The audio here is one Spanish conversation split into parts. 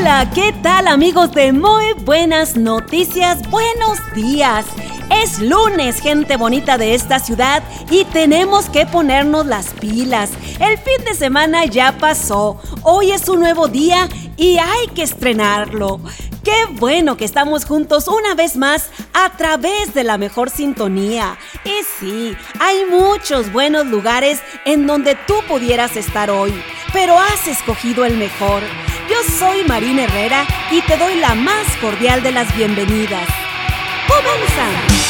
Hola, ¿qué tal amigos de Muy Buenas Noticias? Buenos días. Es lunes, gente bonita de esta ciudad, y tenemos que ponernos las pilas. El fin de semana ya pasó. Hoy es un nuevo día y hay que estrenarlo. Qué bueno que estamos juntos una vez más a través de la mejor sintonía. Y sí, hay muchos buenos lugares en donde tú pudieras estar hoy, pero has escogido el mejor. Yo soy Marina Herrera y te doy la más cordial de las bienvenidas. ¡Comenzamos!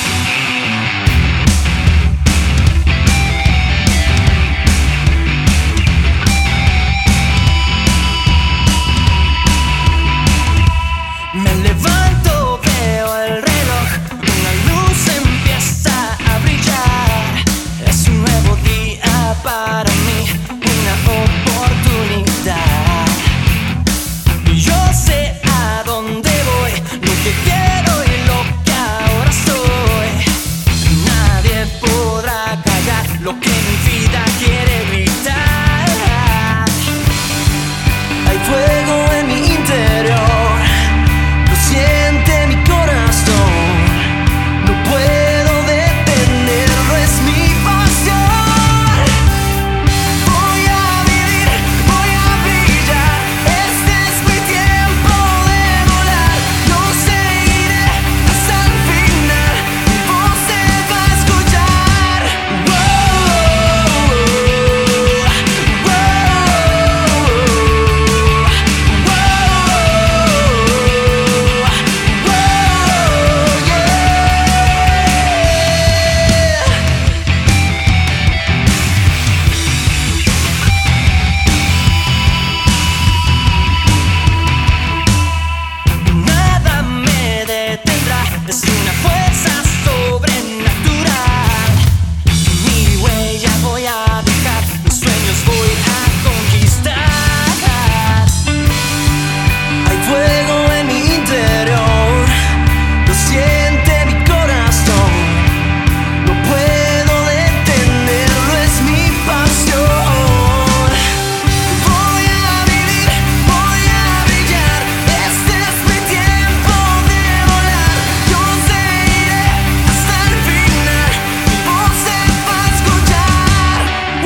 Me levanto, veo el reloj, una luz empieza a brillar. Es un nuevo día para mí, una oportunidad. Y yo sé a dónde voy, lo que quiero y lo que ahora soy. Nadie podrá callar lo que mi vida quiere gritar. Hay fuego en mi interior, siente mi corazón, no puedo detenerlo, es mi pasión. Voy a vivir, voy a brillar, este es mi tiempo de volar. Yo seguiré hasta el final, mi voz se va a escuchar. Nada me detendrá, es una fuerza sobrenatural. Mi huella voy a dejar, mis sueños voy a conquistar. Hay fuego en mi interior, lo siente mi corazón, no puedo detenerlo, es mi pasión. Voy a vivir, voy a brillar, este es mi tiempo de volar. Yo seguiré hasta el final, mi voz se va a escuchar.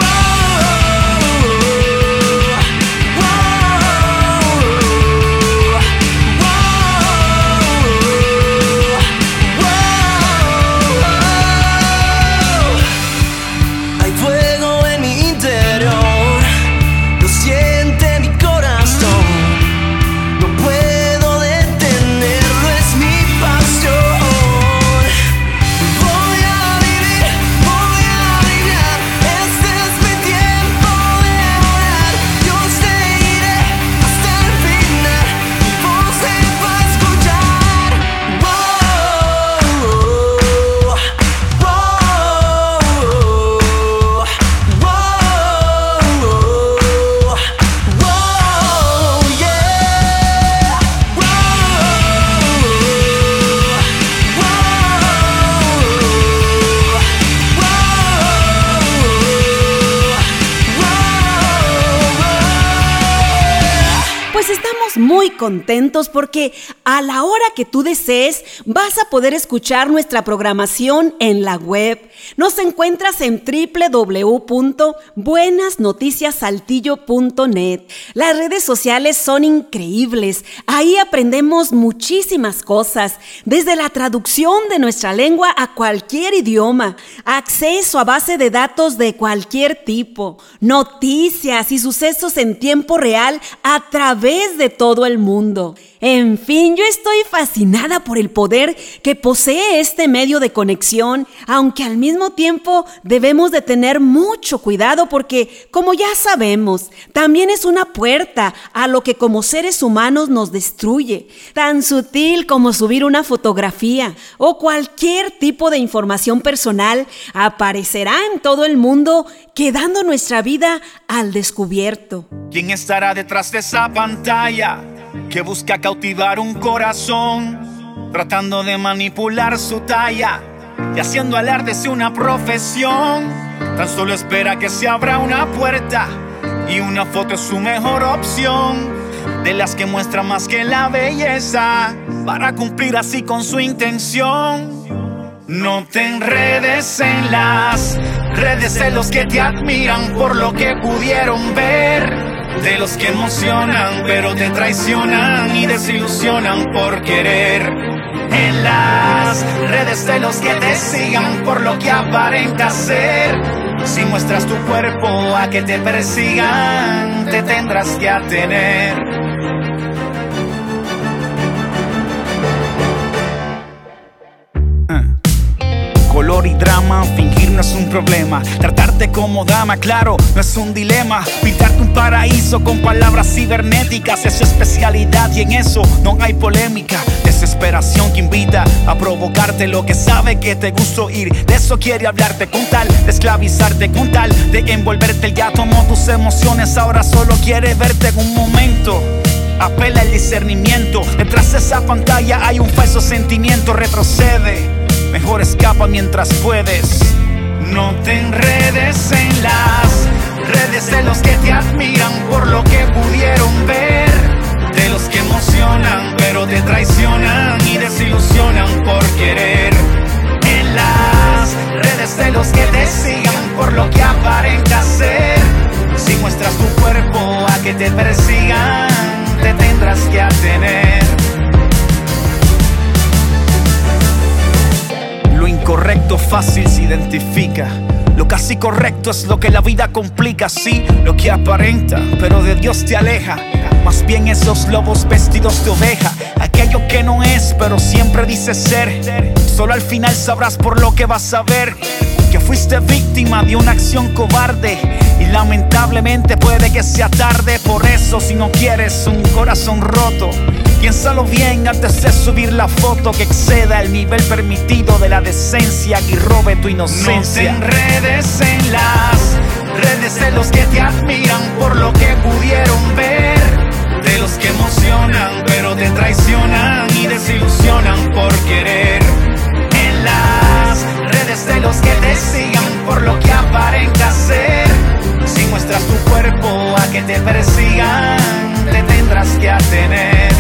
Hay fuego en mi interior, lo siente mi corazón, no puedo detenerlo, es mi pasión. Voy a vivir, voy a brillar, este es mi tiempo de volar. Yo seguiré hasta el final, mi voz se va a escuchar. Pues estamos muy contentos porque a la hora que tú desees vas a poder escuchar nuestra programación en la web. Nos encuentras en www.buenasnoticiassaltillo.net. Las redes sociales son increíbles. Ahí aprendemos muchísimas cosas, desde la traducción de nuestra lengua a cualquier idioma, acceso a base de datos de cualquier tipo, noticias y sucesos en tiempo real a través de todo el mundo. En fin, yo estoy fascinada por el poder que posee este medio de conexión, aunque al mismo tiempo debemos de tener mucho cuidado porque, como ya sabemos, también es una puerta a lo que como seres humanos nos destruye, tan sutil como subir una fotografía o cualquier tipo de información personal aparecerá en todo el mundo, quedando nuestra vida al descubierto. ¿Quién estará detrás de esa pantalla que busca cautivar un corazón, tratando de manipular su talla y haciendo alarde de una profesión? Tan solo espera que se abra una puerta y una foto es su mejor opción. de las que muestran más que la belleza, para cumplir así con su intención. No te enredes en las redes de los que te admiran por lo que pudieron ver, de los que emocionan pero te traicionan y desilusionan por querer. En las redes de los que te sigan por lo que aparenta ser, si muestras tu cuerpo a que te persigan, te tendrás que atener. Color y drama, fingir no es un problema. Tratarte como dama, claro, no es un dilema. Pintarte un paraíso con palabras cibernéticas es su especialidad y en eso no hay polémica. Desesperación que invita a provocarte lo que sabe que te gusta oír. De eso quiere hablarte con tal de esclavizarte, con tal de envolverte. El ya tomó tus emociones, ahora solo quiere verte en un momento. Apela el discernimiento. Detrás de esa pantalla hay un falso sentimiento. Retrocede, mejor escapa mientras puedes. No te enredes en las redes de los que te admiran por lo que pudieron ver, de los que emocionan pero te traicionan y desilusionan por querer. En las redes de los que te sigan por lo que aparenta ser, si muestras tu cuerpo a que te persigan, te tendrás que atener. Lo incorrecto fácil se identifica, lo casi correcto es lo que la vida complica. Sí, lo que aparenta, pero de Dios te aleja. Más bien esos lobos vestidos de oveja, aquello que no es, pero siempre dice ser. Solo al final sabrás por lo que vas a ver, que fuiste víctima de una acción cobarde. Y lamentablemente puede que sea tarde. Por eso si no quieres un corazón roto, piénsalo bien antes de subir la foto que exceda el nivel permitido de la decencia y robe tu inocencia. No te enredes en las redes de los que te admiran por lo que pudieron ver, de los que emocionan pero te traicionan y desilusionan por querer. En las redes de los que te sigan por lo que aparenta ser, si muestras tu cuerpo a que te persigan, te tendrás que atener.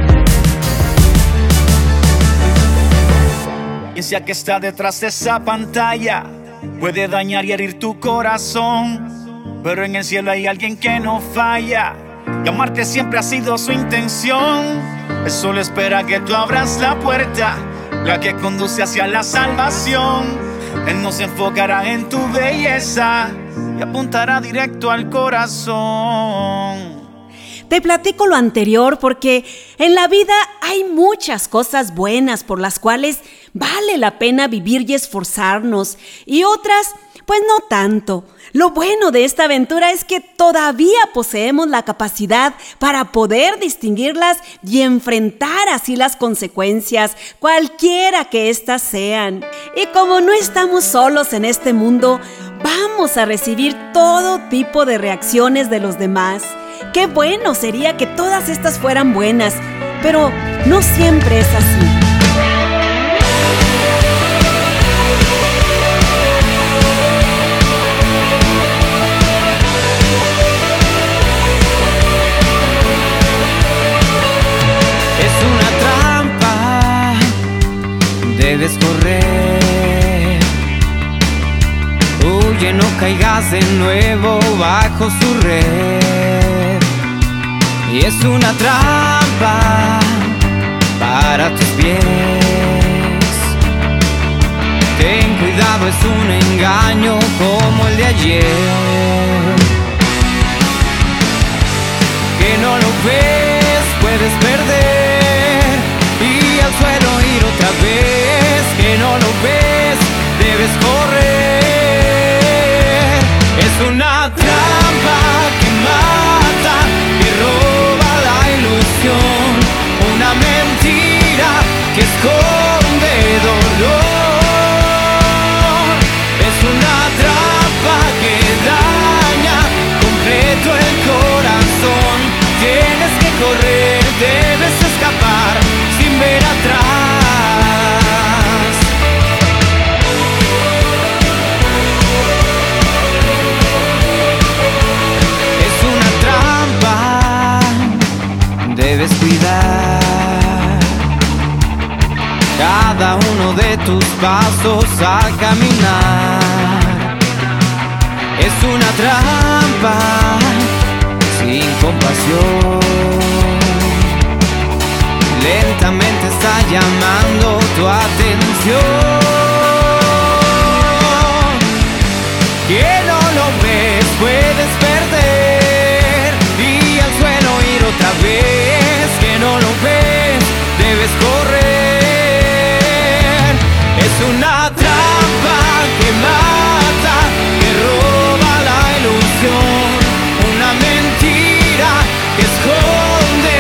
Quien sea que está detrás de esa pantalla puede dañar y herir tu corazón, pero en el cielo hay alguien que no falla y amarte siempre ha sido su intención. Él solo espera que tú abras la puerta, la que conduce hacia la salvación. Él no se enfocará en tu belleza y apuntará directo al corazón. Te platico lo anterior porque en la vida hay muchas cosas buenas por las cuales vale la pena vivir y esforzarnos, y otras, pues no tanto. Lo bueno de esta aventura es que todavía poseemos la capacidad para poder distinguirlas y enfrentar así las consecuencias, cualquiera que éstas sean. Y como no estamos solos en este mundo, vamos a recibir todo tipo de reacciones de los demás. Qué bueno sería que todas estas fueran buenas, pero no siempre es así. Debes correr, huye, no caigas de nuevo bajo su red. Y es una trampa para tus pies. Ten cuidado, es un engaño como el de ayer. Que no lo ves, puedes perder y al suelo ir otra vez. Que no lo ves, debes correr. Es una trampa que mata, que roba la ilusión, una mentira que esconde dolor. Es una trampa que daña completo el corazón. Tienes que correr, debes escapar sin ver atrás. de tus pasos al caminar. Es una trampa sin compasión. Lentamente está llamando tu atención. Que no lo ves, puedes perder y al suelo ir otra vez. Que no lo ves, debes correr. Es una trampa que mata, que roba la ilusión. Una mentira que esconde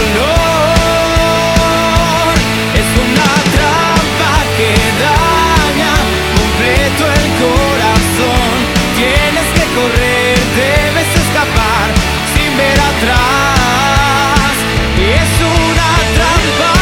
dolor. Es una trampa que daña completo el corazón. Tienes que correr, debes escapar sin ver atrás. Es una trampa.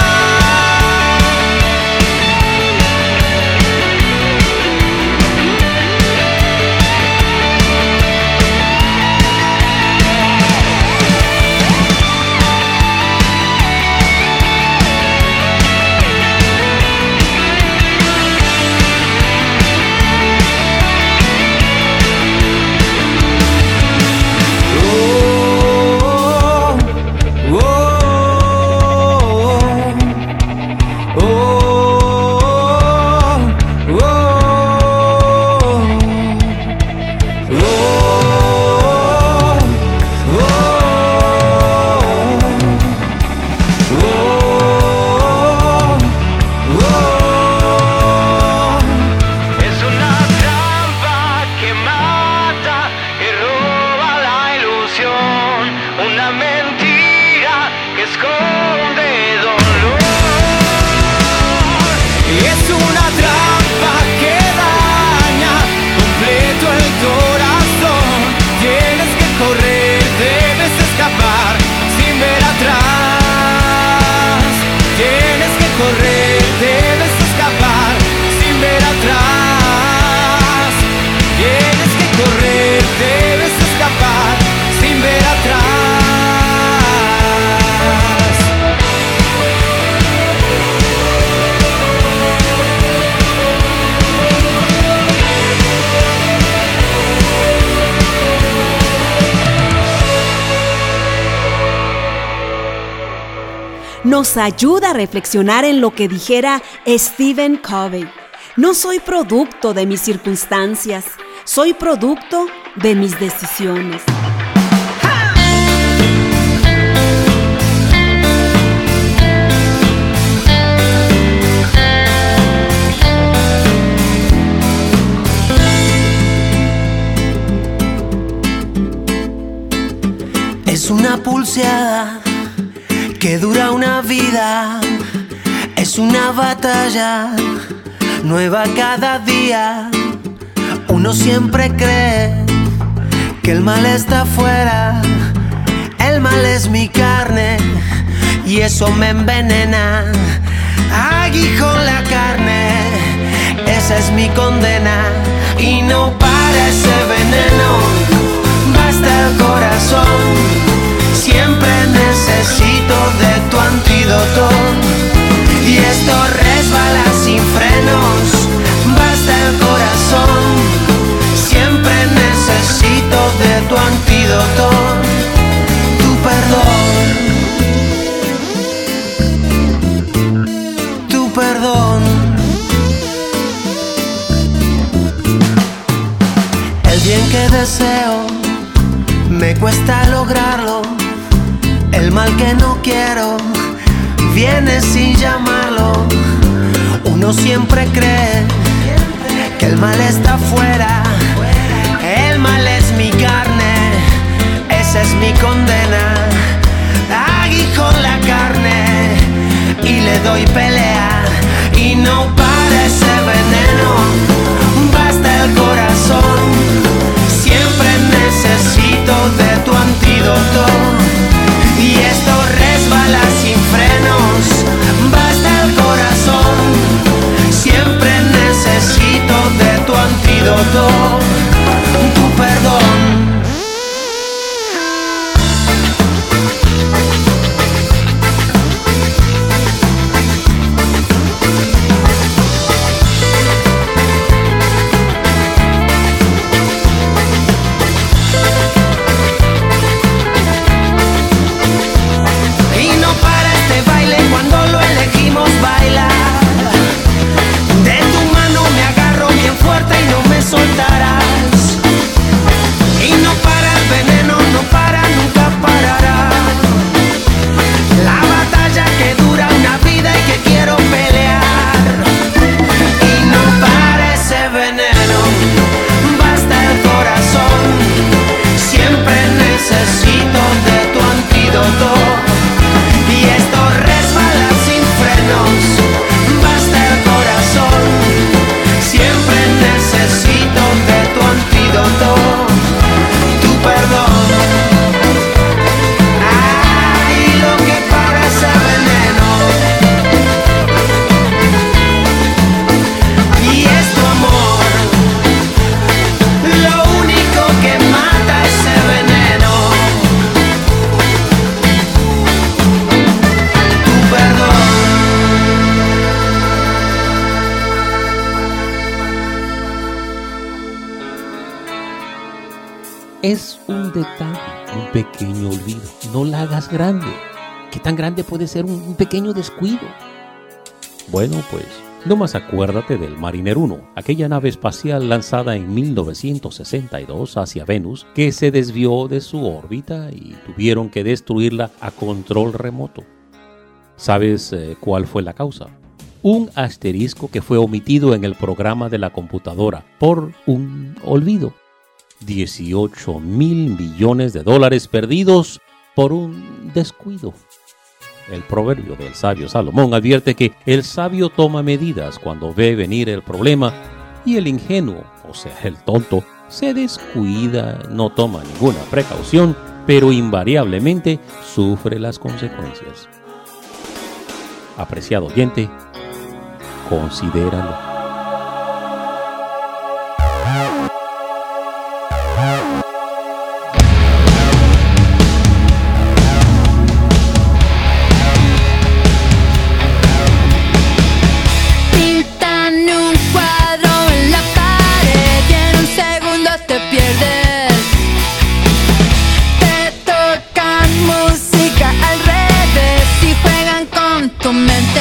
Nos ayuda a reflexionar en lo que dijera Stephen Covey. No soy producto de mis circunstancias, soy producto de mis decisiones. Es una pulseada que dura una vida, es una batalla nueva cada día. Uno siempre cree que el mal está afuera, el mal es mi carne y eso me envenena. Aguijón la carne, esa es mi condena y no para ese veneno, basta el corazón. Siempre necesito de tu antídoto y esto resbala sin frenos. Basta el corazón. Siempre necesito de tu antídoto, tu perdón. El bien que deseo me cuesta lograrlo. El mal que no quiero viene sin llamarlo. Uno siempre cree que el mal está afuera, el mal es mi carne, esa es mi condena. Aguijón la carne y le doy pelea y no para ese veneno, basta el corazón. Siempre necesito de tu antídoto y esto resbala sin frenos. Basta el corazón. Siempre necesito de tu antídoto, tu perdón. detalle, un pequeño olvido. No la hagas grande. ¿Qué tan grande puede ser un pequeño descuido? Bueno, pues, nomás acuérdate del Mariner 1, aquella nave espacial lanzada en 1962 hacia Venus, que se desvió de su órbita y tuvieron que destruirla a control remoto. ¿Sabes cuál fue la causa? Un asterisco que fue omitido en el programa de la computadora por un olvido. 18 mil millones de dólares perdidos por un descuido. El proverbio del sabio Salomón advierte que el sabio toma medidas cuando ve venir el problema y el ingenuo, o sea, el tonto, se descuida, no toma ninguna precaución, pero invariablemente sufre las consecuencias. Apreciado oyente, considéralo. Tu mente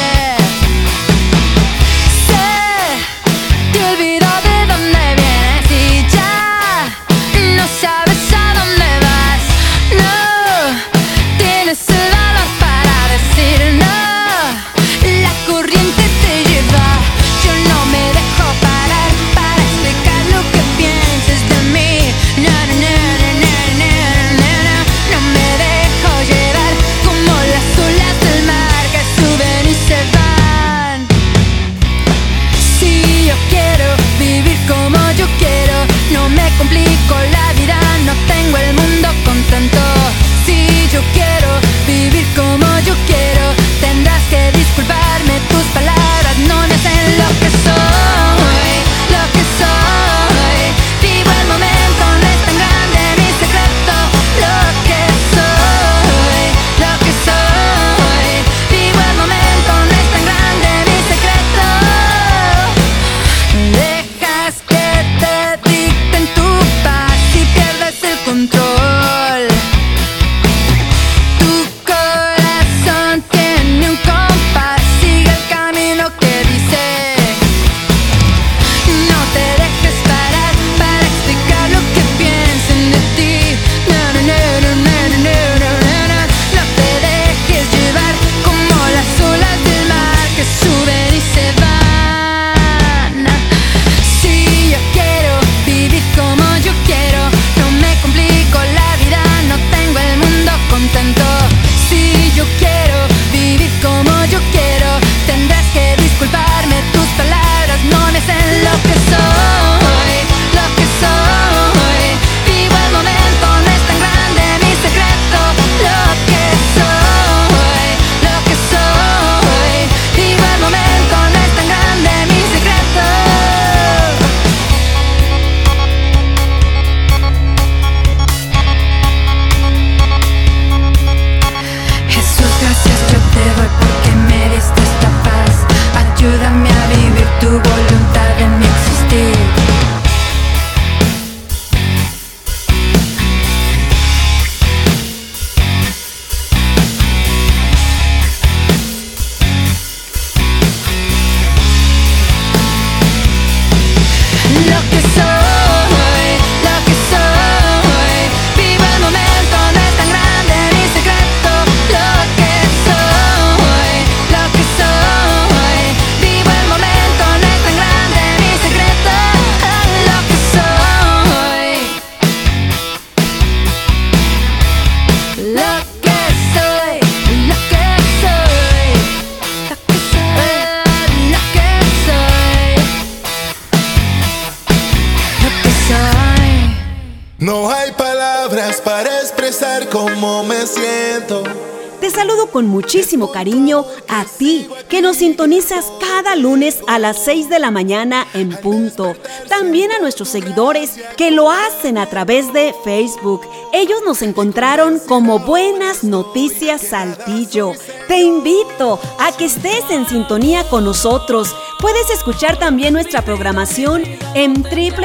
No hay palabras para expresar cómo me siento. Te saludo con muchísimo cariño a ti, que nos sintonizas cada lunes a las 6 de la mañana en punto. También a nuestros seguidores que lo hacen a través de Facebook. Ellos nos encontraron como Buenas Noticias Saltillo. Te invito a que estés en sintonía con nosotros. Puedes escuchar también nuestra programación en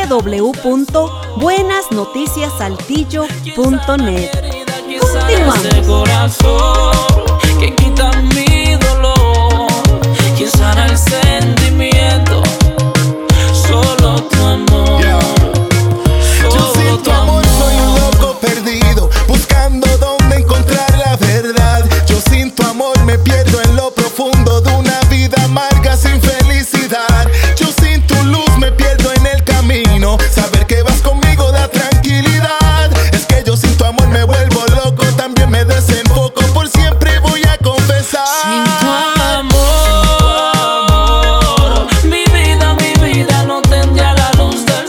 www.buenasnoticiassaltillo.net. Continuamos. ¿Quién quita mi dolor? ¿Quién sana el sentimiento? Solo tu amor. Yo sin tu amor soy un loco perdido, buscando dónde encontrar la verdad. Yo sin tu amor me pierdo en lo profundo de una vida amarga sin felicidad. Yo sin tu luz me pierdo en el camino. Saber que vas conmigo da tranquilidad. Es que yo sin tu amor me vuelvo loco, también me desenfoco, por siempre voy a confesar. Sin tu amor, mi vida no tendría la luz del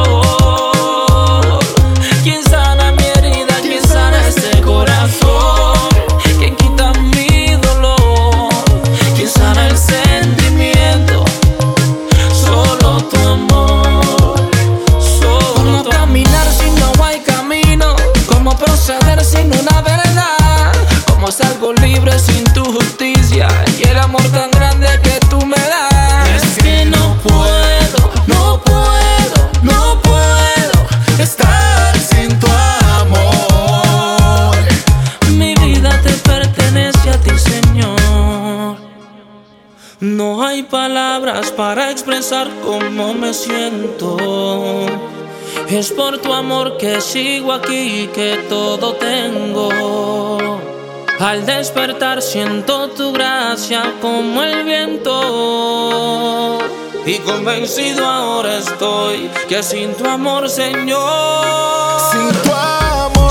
sol. ¿Quién sana mi herida? ¿Quién sana este corazón? ¿Quién quita mi dolor? ¿Quién sana el sentimiento? Solo tu amor. ¿Cómo caminar si no hay camino? ¿Cómo proceder sin una verdad? ¿Cómo salgo libre sin tu justicia y el amor tan grande que tú me das? Es que no puedo Estar sin tu amor. Mi vida te pertenece a ti, Señor. No hay palabras para expresar cómo me siento. Es por tu amor que sigo aquí, que todo tengo. Al despertar siento tu gracia como el viento. Y convencido ahora estoy que sin tu amor, Señor, Sin tu amor,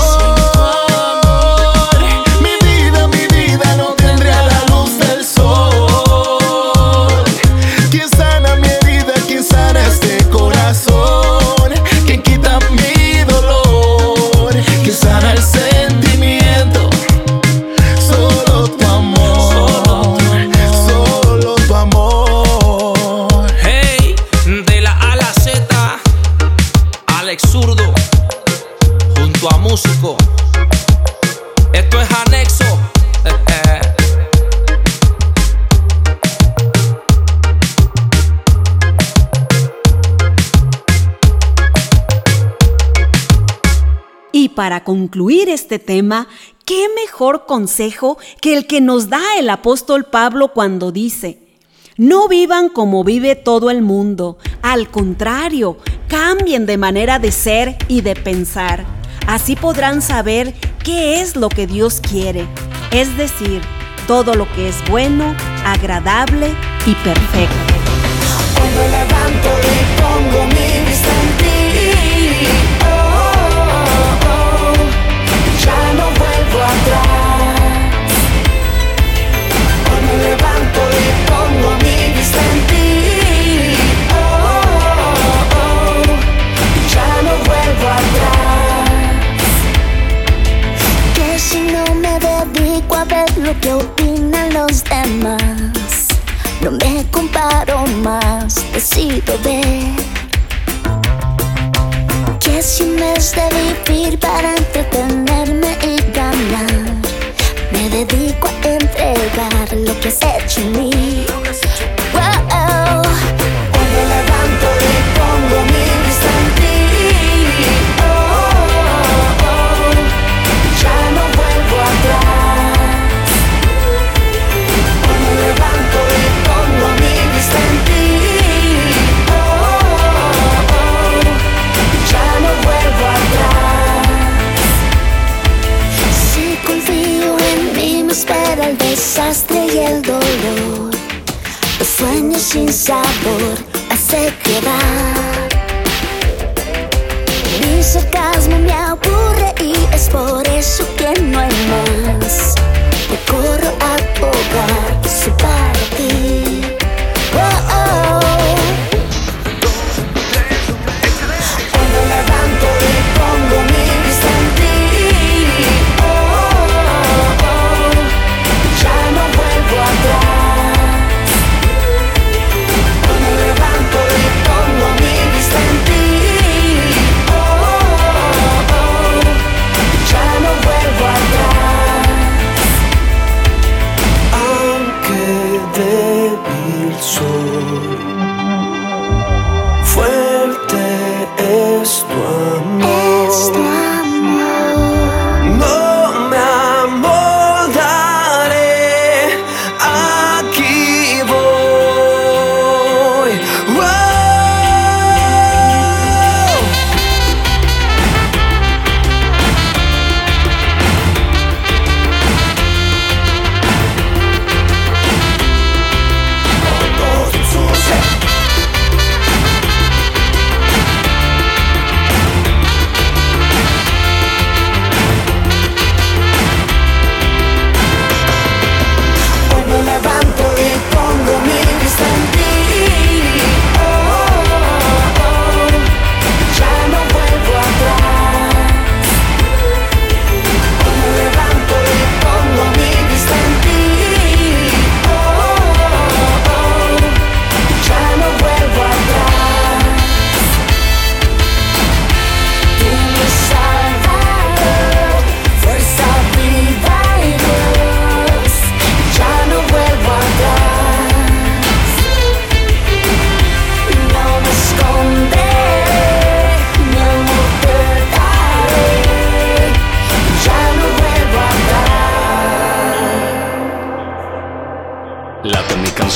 mi vida no tendría la luz del sol. ¿Quién sana mi herida? ¿Quién sana este corazón? ¿Quién quita mi dolor? ¿Quién sana el sentimiento? Solo tu amor, solo tu amor. hey, de la A a la Z, Alex Zurdo, junto a Músico. Esto es Anexo. Y para concluir este tema, ¿qué mejor consejo que el que nos da el apóstol Pablo cuando dice: no vivan como vive todo el mundo, al contrario, cambien de manera de ser y de pensar. Así podrán saber qué es lo que Dios quiere, es decir, todo lo que es bueno, agradable y perfecto. Hoy me levanto y pongo mi vista en ti. Ya no vuelvo atrás. Hoy me levanto y pongo mi vista en ti. Ya no vuelvo atrás. Que si no me dedico a ver lo que opinan los demás, no me comparo más, decido ver. Que si en vez de vivir para entretenerme y ganar, me dedico a entregar lo que has hecho en mí. Wow. Hoy me levanto y pongo mi vista en ti. Ya no vuelvo atrás. Hoy me levanto y pongo mi vista en ti. Ya no vuelvo atrás. Si confío en mí, me espera el desastre y el dolor, los sueños sin sabor, la sequedad. Mi sarcasmo me aburre y es por eso que no hay más. Me corro a tu hogar, que soy para ti. Oh, oh. Hoy me levanto y pongo mi vista en ti.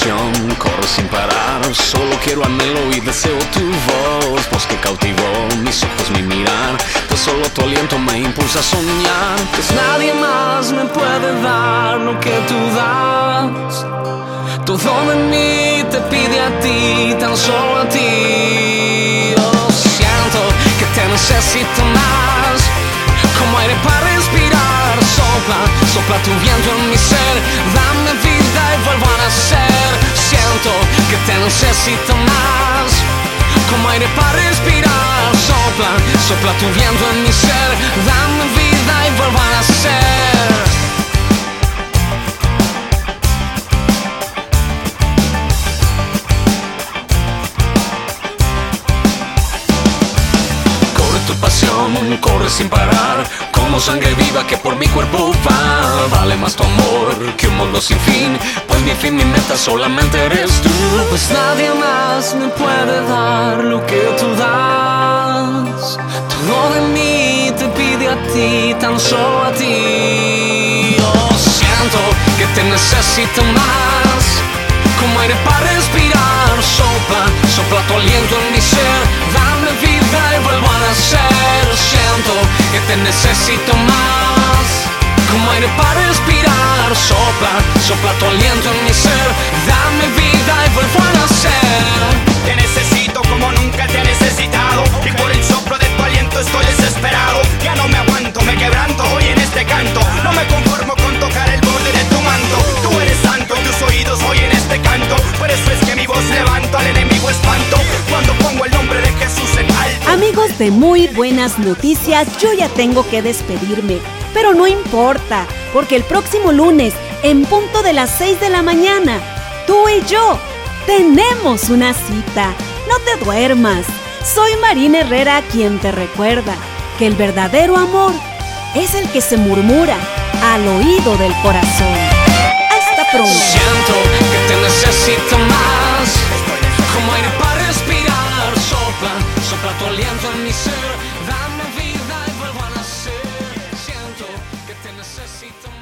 pasión corre sin parar. Solo quiero, anhelo y deseo tu voz que cautivó mis ojos, mi mirar. Pues solo tu aliento me impulsa a soñar. Pues nadie más me puede dar lo que tú das. Todo de mí te pide a ti, tan solo a ti. Oh, siento que te necesito más, como aire para respirar. Sopla, sopla tu viento en mi ser. Dame vida y vuelvo a nacer. Siento que te necesito más, como aire para respirar. Sopla, sopla tu viento en mi ser. Dame vida y vuelvo a nacer. Corre sin parar, como sangre viva que por mi cuerpo va. Vale más tu amor que un mundo sin fin, pues mi fin, mi meta solamente eres tú. Pues nadie más me puede dar lo que tú das. Todo de mí te pide a ti, tan solo a ti. Oh, siento que te necesito más, como aire para respirar. Sopla, sopla tu aliento en mi ser. Dame vida y vuelvo a nacer. Siento que te necesito más, como aire para respirar. Sopla, sopla tu aliento en mi ser. Dame vida y vuelvo a nacer. Te necesito como nunca te he necesitado, y por el soplo de tu aliento estoy desesperado. Ya no me aguanto, me quebranto hoy en este canto. No me conformo con tocar el borde de tu manto. Tú eres santo y tus oídos oyen este canto. Por eso es que mi voz levanto al enemigo espanto, cuando pongo el nombre de Jesús en alto. Amigos de Muy Buenas Noticias, yo ya tengo que despedirme, pero no importa, porque el próximo lunes, en punto de las 6 de la mañana, tú y yo tenemos una cita. No te duermas. Soy Marina Herrera, quien te recuerda que el verdadero amor es el que se murmura al oído del corazón. Hasta pronto. Siento que te necesito más, como aire para respirar. Sopla, sopla tu aliento en mi ser. Dame vida y vuelvo a nacer. Siento que te necesito más.